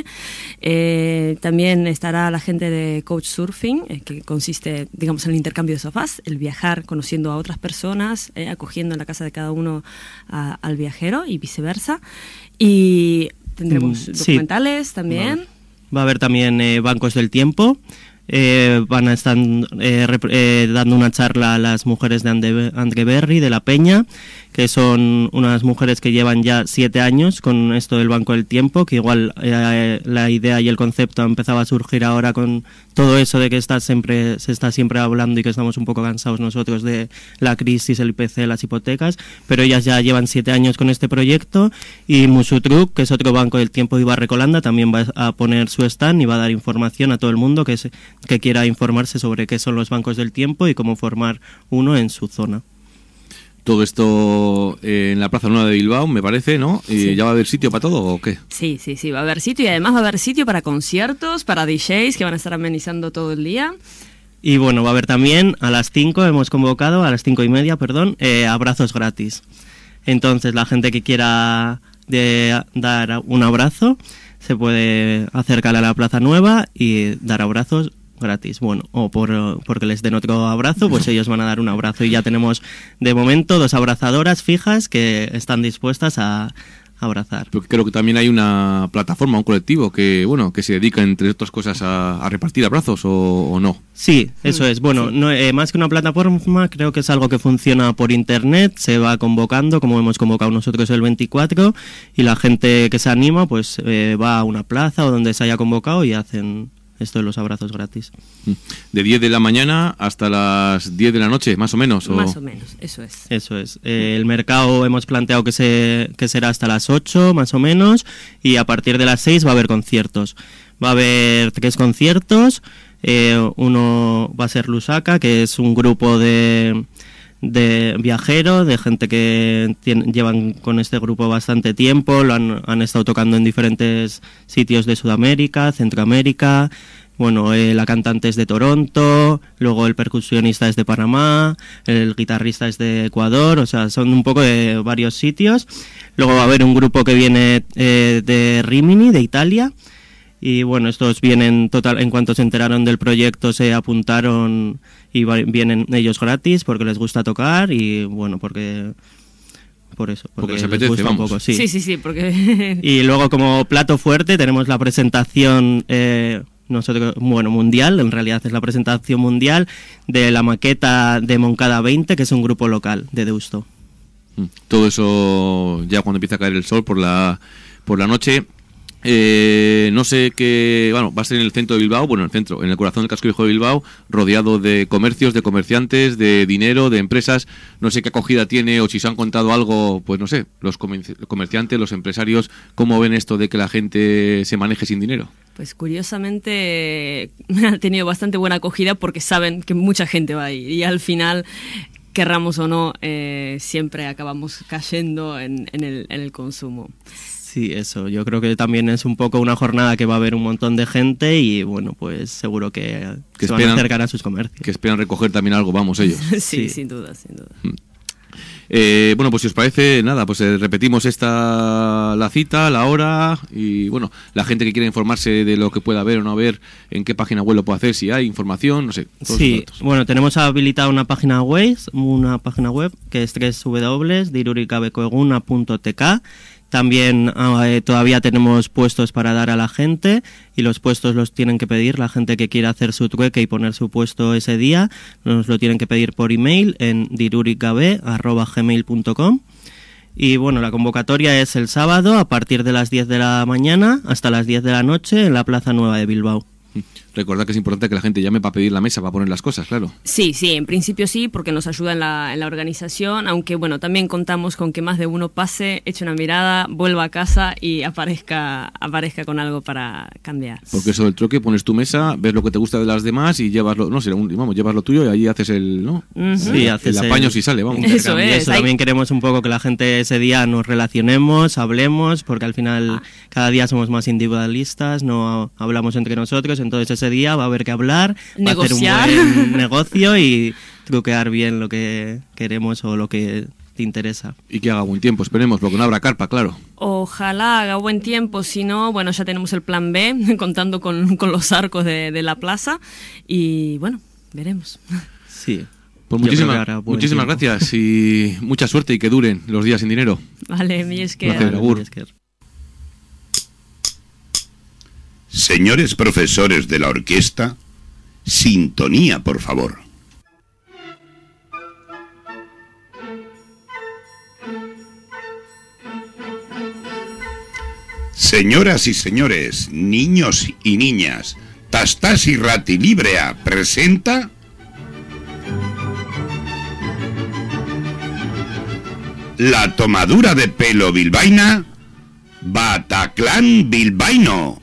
También estará la gente de Couchsurfing, que consiste, digamos, en el intercambio de sofás, el viajar conociendo a otras personas, acogiendo en la casa de cada uno al viajero y viceversa. Y tendremos documentales también. Va a haber también bancos del tiempo. Van a estar dando una charla a las mujeres de Andre Berry, de La Peña, que son unas mujeres que llevan ya 7 años con esto del Banco del Tiempo, que igual la idea y el concepto empezaba a surgir ahora con todo eso de que se está siempre hablando y que estamos un poco cansados nosotros de la crisis, el IPC, las hipotecas, pero ellas ya llevan 7 años con este proyecto, y Musutruk, que es otro Banco del Tiempo de Barrecolanda, también va a poner su stand y va a dar información a todo el mundo que quiera informarse sobre qué son los bancos del tiempo y cómo formar uno en su zona. Todo esto en la Plaza Nueva de Bilbao, me parece, ¿no? Sí. ¿Ya va a haber sitio para todo o qué? Sí, va a haber sitio, y además va a haber sitio para conciertos, para DJs que van a estar amenizando todo el día. Y bueno, va a haber también a las 5, hemos convocado, a las 5:30, perdón, abrazos gratis. Entonces la gente que quiera dar un abrazo se puede acercar a la Plaza Nueva y dar abrazos gratis. Bueno, o porque les den otro abrazo, pues ellos van a dar un abrazo. Y ya tenemos de momento 2 abrazadoras fijas que están dispuestas a abrazar. Porque creo que también hay una plataforma, un colectivo que se dedica, entre otras cosas, a repartir abrazos, o no. Sí, eso es. Bueno, no, más que una plataforma, creo que es algo que funciona por internet, se va convocando, como hemos convocado nosotros el 24, y la gente que se anima pues va a una plaza o donde se haya convocado y hacen esto de los abrazos gratis. De 10 de la mañana hasta las 10 de la noche, más o menos. Más o menos, eso es. Eso es. El mercado hemos planteado que será hasta las 8, más o menos, y a partir de las 6 va a haber conciertos. Va a haber 3 conciertos, uno va a ser Lusaka, que es un grupo de viajeros, de gente que llevan con este grupo bastante tiempo, han estado tocando en diferentes sitios de Sudamérica, Centroamérica. Bueno, la cantante es de Toronto, luego el percusionista es de Panamá, el guitarrista es de Ecuador, o sea, son un poco de varios sitios. Luego va a haber un grupo que viene de Rimini, de Italia. Y bueno, estos vienen en cuanto se enteraron del proyecto se apuntaron y vienen ellos gratis porque les gusta tocar y bueno, porque les apetece, gusta un poco, sí. Sí, porque... Y luego como plato fuerte tenemos la presentación mundial, en realidad es la presentación mundial de la maqueta de Moncada 20, que es un grupo local de Deusto. Todo eso ya cuando empieza a caer el sol por la noche. No sé qué, bueno, va a ser en el centro de Bilbao, en el corazón del casco viejo de Bilbao, rodeado de comercios, de comerciantes, de dinero, de empresas. No sé qué acogida tiene o si se han contado algo, pues no sé, los comerciantes, los empresarios, ¿cómo ven esto de que la gente se maneje sin dinero? Pues curiosamente ha tenido bastante buena acogida porque saben que mucha gente va a ir y al final, querramos o no, siempre acabamos cayendo en el consumo. Sí, eso. Yo creo que también es un poco una jornada que va a haber un montón de gente y bueno, pues seguro que se van a acercar a sus comercios. Que esperan recoger también algo, vamos, ellos. Sí, sin duda. Bueno, pues si os parece, nada, pues repetimos la cita, la hora y bueno, la gente que quiera informarse de lo que pueda ver o no ver, en qué página web lo puede hacer, si hay información, no sé. Sí, bueno, tenemos habilitada una página web que es www.diruricabecoeguna.tk. También todavía tenemos puestos para dar a la gente y los puestos los tienen que pedir la gente que quiera hacer su trueque y poner su puesto ese día. Nos lo tienen que pedir por email en diruricabe@gmail.com. Y bueno, la convocatoria es el sábado a partir de las 10 de la mañana hasta las 10 de la noche en la Plaza Nueva de Bilbao. Recordad que es importante que la gente llame para pedir la mesa, para poner las cosas, claro. Sí, en principio sí, porque nos ayuda en la organización, aunque bueno, también contamos con que más de uno pase, eche una mirada, vuelva a casa y aparezca con algo para cambiar. Porque eso del trueque, pones tu mesa, ves lo que te gusta de las demás y llevas lo tuyo y allí haces el haces el apaño si sale, vamos. Eso también queremos un poco que la gente ese día nos relacionemos, hablemos, porque al final cada día somos más individualistas, no hablamos entre nosotros, entonces ese día va a haber que hablar, negociar, va a hacer un buen negocio y truquear bien lo que queremos o lo que te interesa. Y que haga buen tiempo, esperemos, porque no habrá carpa, claro. Ojalá haga buen tiempo, si no, bueno, ya tenemos el plan B, contando con los arcos de la plaza y bueno, veremos. Sí. Pues muchísimas gracias y mucha suerte y que duren los días sin dinero. Vale, mi esker. Señores profesores de la orquesta, sintonía, por favor. Señoras y señores, niños y niñas, Tastas y Ratilibrea presenta... La tomadura de pelo bilbaína, Bataclan bilbaíno.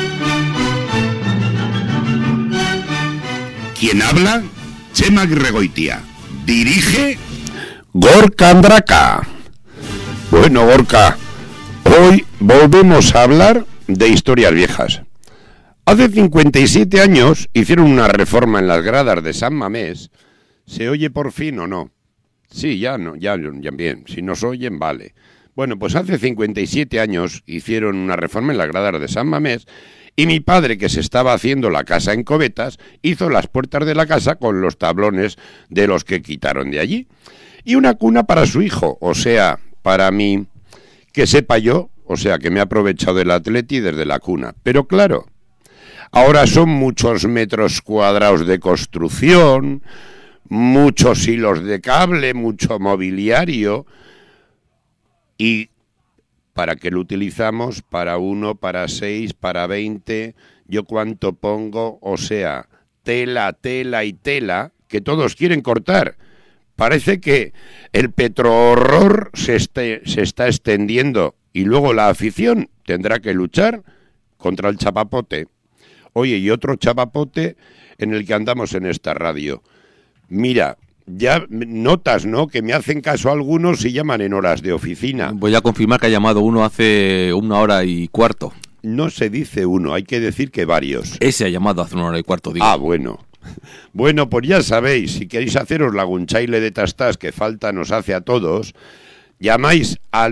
¿Quién habla? Chema Gregoitia. Dirige... Gorka Andraka. Bueno, Gorka, hoy volvemos a hablar de historias viejas. Hace 57 años hicieron una reforma en las gradas de San Mamés. ¿Se oye por fin o no? Sí, ya bien. Si nos oyen, vale. Bueno, pues hace 57 años hicieron una reforma en las gradas de San Mamés y mi padre, que se estaba haciendo la casa en Covetas, hizo las puertas de la casa con los tablones de los que quitaron de allí. Y una cuna para su hijo, o sea, para mí, que sepa yo, o sea, que me he aprovechado del atleti desde la cuna. Pero claro, ahora son muchos metros cuadrados de construcción, muchos hilos de cable, mucho mobiliario. ¿Y para qué lo utilizamos? Para 1, para 6, para 20. ¿Yo cuánto pongo? O sea, tela, tela y tela, que todos quieren cortar. Parece que el petrohorror se está extendiendo y luego la afición tendrá que luchar contra el chapapote. Oye, y otro chapapote en el que andamos en esta radio. Mira, ya notas, ¿no?, que me hacen caso algunos y llaman en horas de oficina. Voy a confirmar que ha llamado uno hace 1h15. No se dice uno, hay que decir que varios. Ese ha llamado hace 1h15, digo. Ah, bueno. Bueno, pues ya sabéis, si queréis haceros la gunchaile de tastas que falta nos hace a todos, llamáis al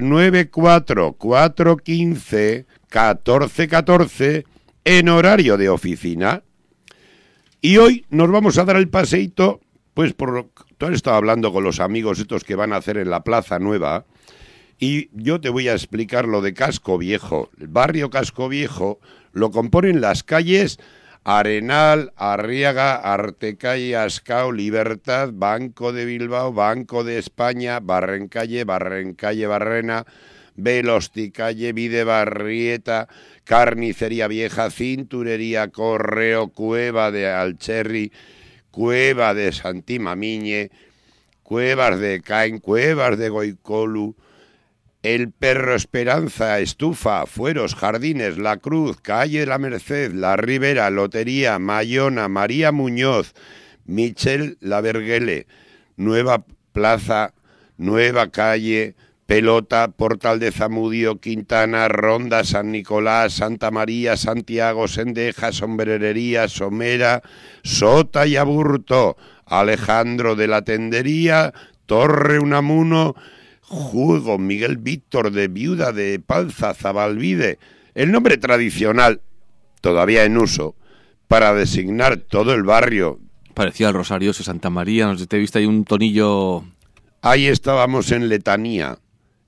944151414 en horario de oficina. Y hoy nos vamos a dar el paseíto, pues tú has estado hablando con los amigos estos que van a hacer en la Plaza Nueva, y yo te voy a explicar lo de Casco Viejo. El barrio Casco Viejo lo componen las calles Arenal, Arriaga, Artecalle, Ascao, Libertad, Banco de Bilbao, Banco de España, Barrencalle, Barrena, Velosticalle, Videbarrieta, Carnicería Vieja, Cinturería, Correo, Cueva de Alcherri, Cueva de Santimamiñe, Cuevas de Caen, Cuevas de Goicolu, El Perro Esperanza, Estufa, Fueros, Jardines, La Cruz, Calle de la Merced, La Ribera, Lotería, Mayona, María Muñoz, Michel Laverguele, Nueva Plaza, Nueva Calle, Pelota, Portal de Zamudio, Quintana, Ronda, San Nicolás, Santa María, Santiago, Sendeja, Sombrerería, Somera, Sota y Aburto, Alejandro de la Tendería, Torre Unamuno, Jugo, Miguel Víctor de Viuda de Palza, Zabalvide, el nombre tradicional, todavía en uso, para designar todo el barrio. Parecía el Rosario de Santa María, no sé, te viste ahí un tonillo. Ahí estábamos en letanía.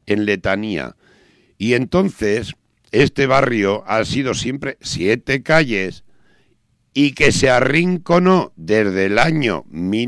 Y entonces, este barrio ha sido siempre 7 calles y que se arrinconó desde el año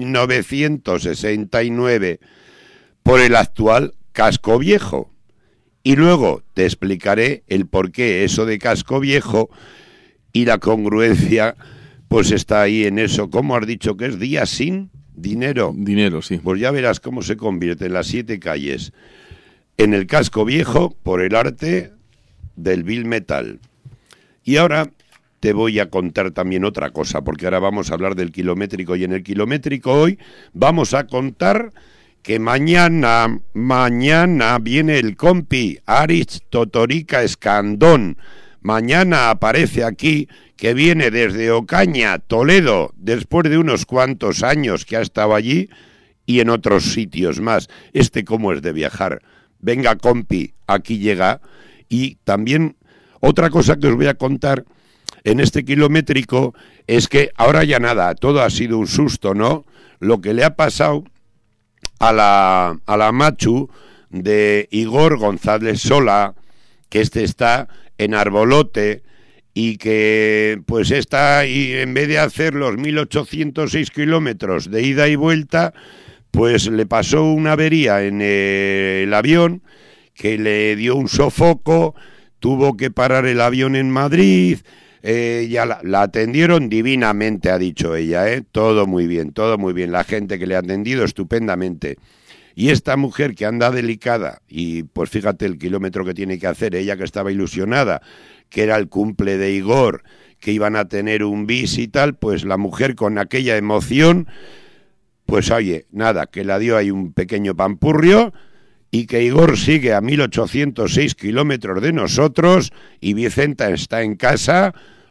1969 por el actual Casco Viejo. Y luego te explicaré el porqué eso de Casco Viejo y la congruencia, pues está ahí en eso. ¿Cómo has dicho que es? Día sin dinero. Dinero, sí. Pues ya verás cómo se convierte en las 7 calles. En el Casco Viejo por el arte del Bill Metal. Y ahora te voy a contar también otra cosa, porque ahora vamos a hablar del kilométrico, y en el kilométrico hoy vamos a contar que mañana viene el compi Aritz Totorica Escandón. Mañana aparece aquí, que viene desde Ocaña, Toledo, después de unos cuantos años que ha estado allí y en otros sitios más. Cómo es de viajar. Venga, compi, aquí llega. Y también otra cosa que os voy a contar en este kilométrico es que ahora ya nada, todo ha sido un susto, ¿no? Lo que le ha pasado a la Machu de Igor González Sola, que está en Arbolote y que pues está, y en vez de hacer los 1806 kilómetros de ida y vuelta, pues le pasó una avería en el avión que le dio un sofoco, tuvo que parar el avión en Madrid. Ya la atendieron divinamente, ha dicho ella, todo muy bien, la gente que le ha atendido estupendamente. Y esta mujer que anda delicada, y pues fíjate el kilómetro que tiene que hacer, ella que estaba ilusionada, que era el cumple de Igor, que iban a tener un bis y tal, pues la mujer con aquella emoción, pues oye, nada, que la dio ahí un pequeño pampurrio, y que Igor sigue a 1806 kilómetros de nosotros, y Vicenta está en casa,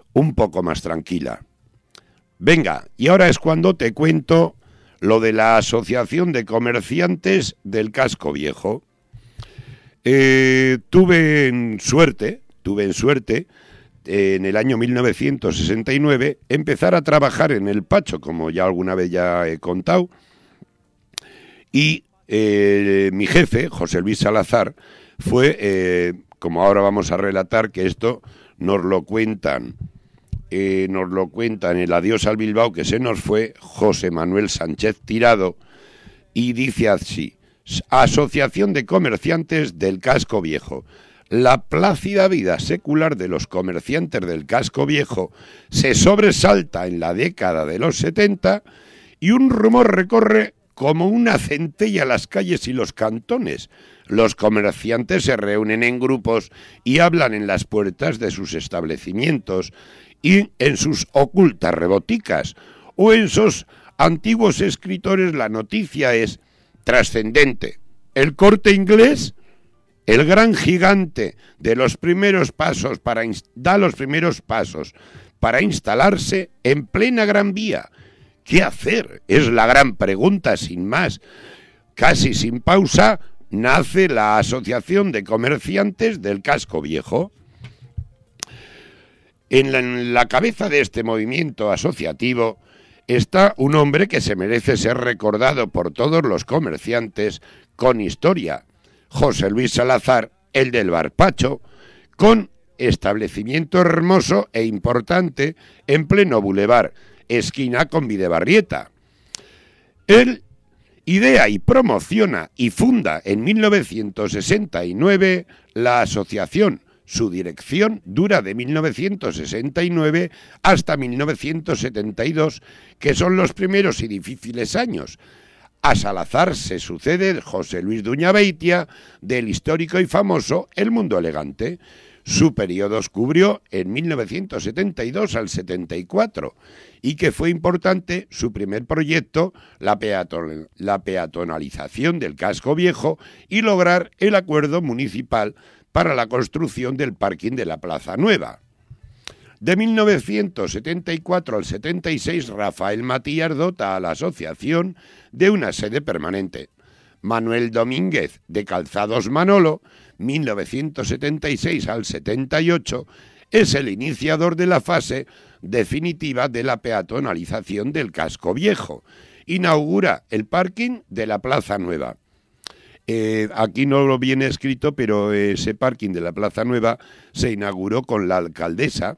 un poco más tranquila. Venga, y ahora es cuando te cuento lo de la Asociación de Comerciantes del Casco Viejo. Tuve en suerte, en el año 1969, empezar a trabajar en el Pacho, como ya alguna vez ya he contado, y mi jefe, José Luis Salazar, fue, como ahora vamos a relatar, que esto nos lo cuentan el Adiós al Bilbao, que se nos fue, José Manuel Sánchez Tirado, y dice así: Asociación de Comerciantes del Casco Viejo. La plácida vida secular de los comerciantes del Casco Viejo se sobresalta en la década de los 70 y un rumor recorre como una centella las calles y los cantones. Los comerciantes se reúnen en grupos y hablan en las puertas de sus establecimientos y en sus ocultas reboticas, o en sus antiguos escritores la noticia es trascendente. El Corte Inglés, el gran gigante de los primeros pasos da los primeros pasos para instalarse en plena Gran Vía. ¿Qué hacer? Es la gran pregunta, sin más. Casi sin pausa nace la Asociación de Comerciantes del Casco Viejo. En la cabeza de este movimiento asociativo está un hombre que se merece ser recordado por todos los comerciantes con historia, José Luis Salazar, el del Bar Pacho, con establecimiento hermoso e importante en pleno bulevar, esquina con Videbarrieta. Él idea y promociona y funda en 1969 la asociación. Su dirección dura de 1969 hasta 1972, que son los primeros y difíciles años. A Salazar se sucede José Luis Duñabeitia, del histórico y famoso El Mundo Elegante. Su periodo cubrió en 1972 al 74 y que fue importante su primer proyecto, la peatonalización del Casco Viejo y lograr el acuerdo municipal para la construcción del parking de la Plaza Nueva. De 1974 al 76, Rafael Matías dota a la asociación de una sede permanente. Manuel Domínguez, de Calzados Manolo, 1976 al 78, es el iniciador de la fase definitiva de la peatonalización del Casco Viejo. Inaugura el parking de la Plaza Nueva. Aquí no lo viene escrito, pero ese parking de la Plaza Nueva se inauguró con la alcaldesa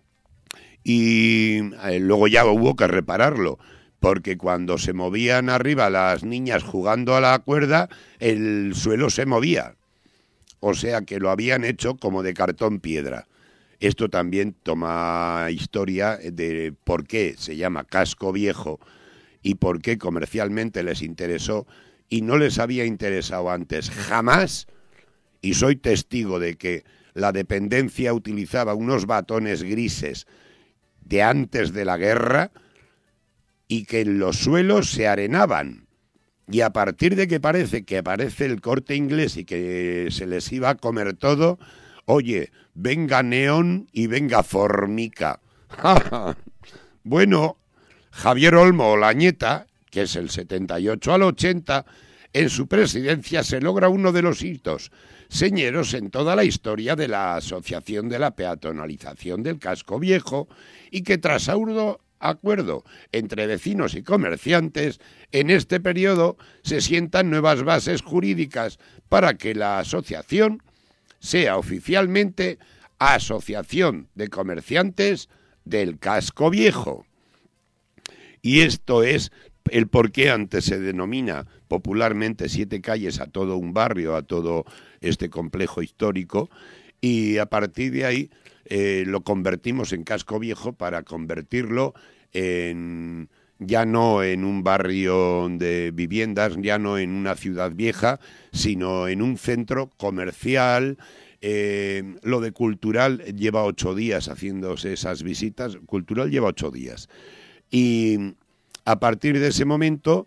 y luego ya hubo que repararlo, porque cuando se movían arriba las niñas jugando a la cuerda, el suelo se movía. O sea que lo habían hecho como de cartón piedra. Esto también toma historia de por qué se llama Casco Viejo y por qué comercialmente les interesó y no les había interesado antes jamás, y soy testigo de que la dependencia utilizaba unos batones grises de antes de la guerra y que en los suelos se arenaban. Y a partir de que parece que aparece el Corte Inglés y que se les iba a comer todo, oye, venga neón y venga formica. Bueno, Javier Olmo Olañeta, que es el 78 al 80, en su presidencia se logra uno de los hitos señeros en toda la historia de la Asociación de la Peatonalización del Casco Viejo y que tras acuerdo entre vecinos y comerciantes, en este periodo se sientan nuevas bases jurídicas para que la asociación sea oficialmente Asociación de Comerciantes del Casco Viejo. Y esto es el por qué antes se denomina popularmente 7 calles a todo un barrio, a todo este complejo histórico, y a partir de ahí lo convertimos en Casco Viejo para convertirlo en, ya no en un barrio de viviendas, ya no en una ciudad vieja, sino en un centro comercial. Lo de cultural lleva 8 días haciéndose esas visitas, cultural lleva 8 días. Y a partir de ese momento,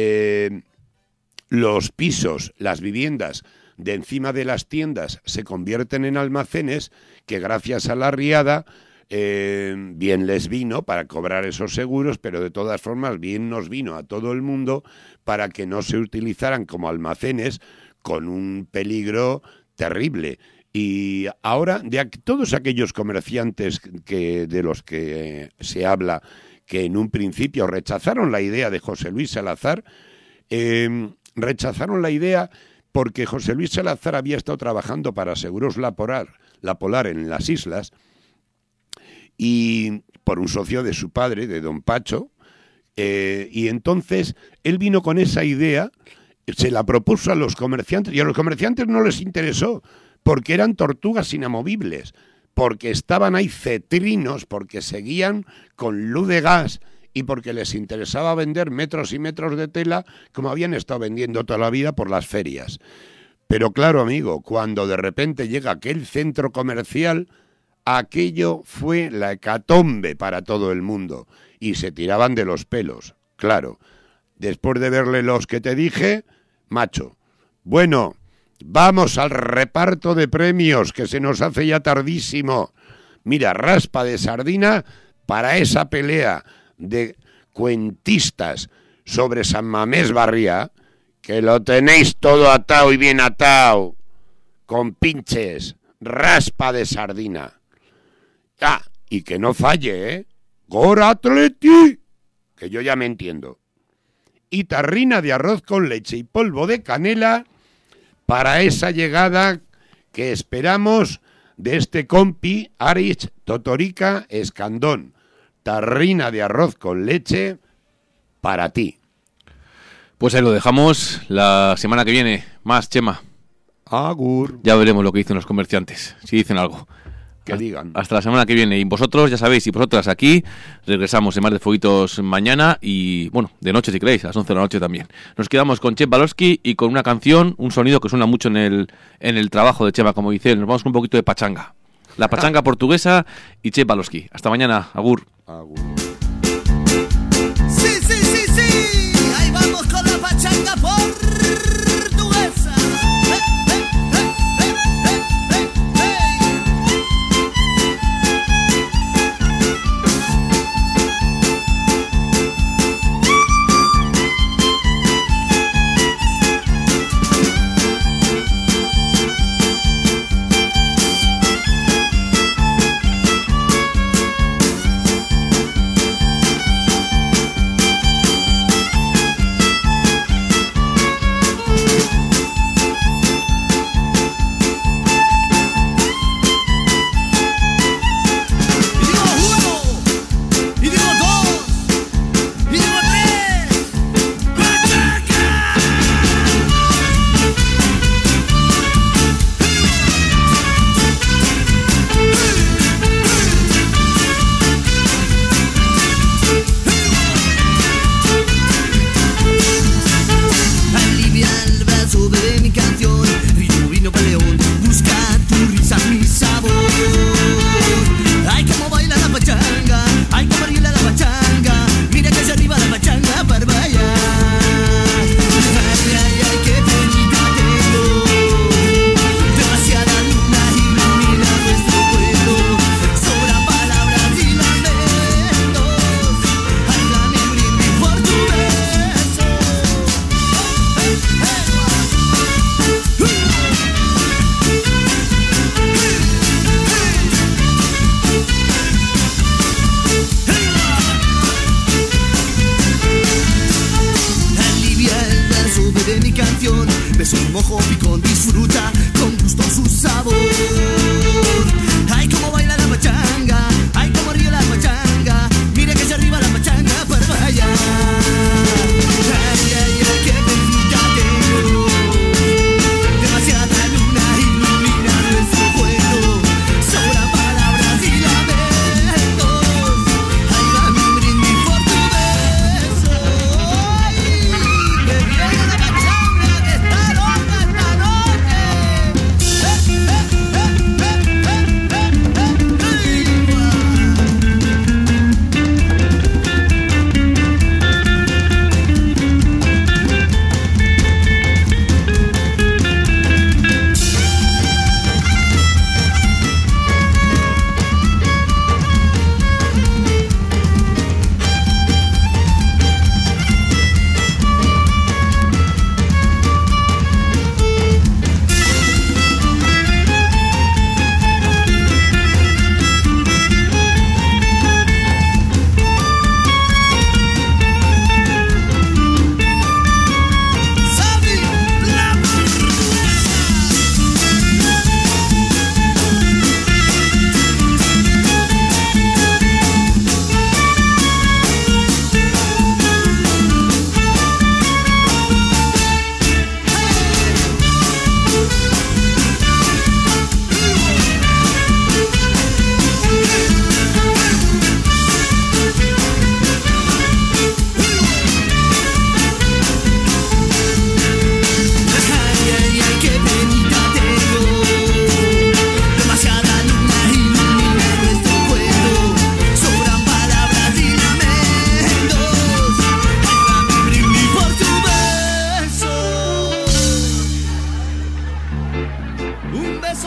los pisos, las viviendas de encima de las tiendas se convierten en almacenes que gracias a la riada bien les vino para cobrar esos seguros, pero de todas formas bien nos vino a todo el mundo para que no se utilizaran como almacenes con un peligro terrible. Y ahora, todos aquellos comerciantes de los que se habla, que en un principio rechazaron la idea de José Luis Salazar, rechazaron la idea porque José Luis Salazar había estado trabajando para Seguros La Polar en las islas, y por un socio de su padre, de don Pacho, y entonces él vino con esa idea, se la propuso a los comerciantes, y a los comerciantes no les interesó, porque eran tortugas inamovibles, porque estaban ahí cetrinos, porque seguían con luz de gas y porque les interesaba vender metros y metros de tela como habían estado vendiendo toda la vida por las ferias. Pero claro, amigo, cuando de repente llega aquel centro comercial, aquello fue la hecatombe para todo el mundo y se tiraban de los pelos. Claro, después de verle los que te dije, macho, bueno, vamos al reparto de premios, que se nos hace ya tardísimo. Mira, raspa de sardina para esa pelea de cuentistas sobre San Mamés Barría, que lo tenéis todo atado y bien atado, con pinches, raspa de sardina. Ah, y que no falle, ¿eh? ¡Gor Atleti! Que yo ya me entiendo. Y tarrina de arroz con leche y polvo de canela para esa llegada que esperamos de este compi Aritz Totorica Escandón. Tarrina de arroz con leche para ti. Pues ahí lo dejamos. La semana que viene más, Chema. Agur. Ya veremos lo que dicen los comerciantes, si dicen algo. Que digan. Hasta la semana que viene. Y vosotros, ya sabéis, y vosotras aquí, regresamos en Mar de Fueguitos mañana y, bueno, de noche si queréis, a las 11 de la noche también. Nos quedamos con Chep Balosky y con una canción, un sonido que suena mucho en el trabajo de Chema, como dice él. Nos vamos con un poquito de pachanga. La pachanga portuguesa y Chep Balosky. Hasta mañana. Agur. Agur. Sí, sí, sí, sí. Ahí vamos con la pachanga portuguesa. Beso un mojo picón, disfruta con gusto su sabor. Ay, cómo baila la pachanga, ay, cómo ríe la pachanga. Mira que se arriba la pachanga para vaya. Ay, ay, ay, qué bonita tengo. Demasiada luna ilumina nuestro juego. Sobran palabras y lamentos. Ay, va mi brindis por tu beso. Ay, que viene la pachanga, que está loca, está loca.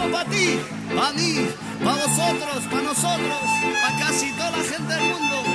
solo para ti, para mí, para vosotros, para nosotros, para casi toda la gente del mundo.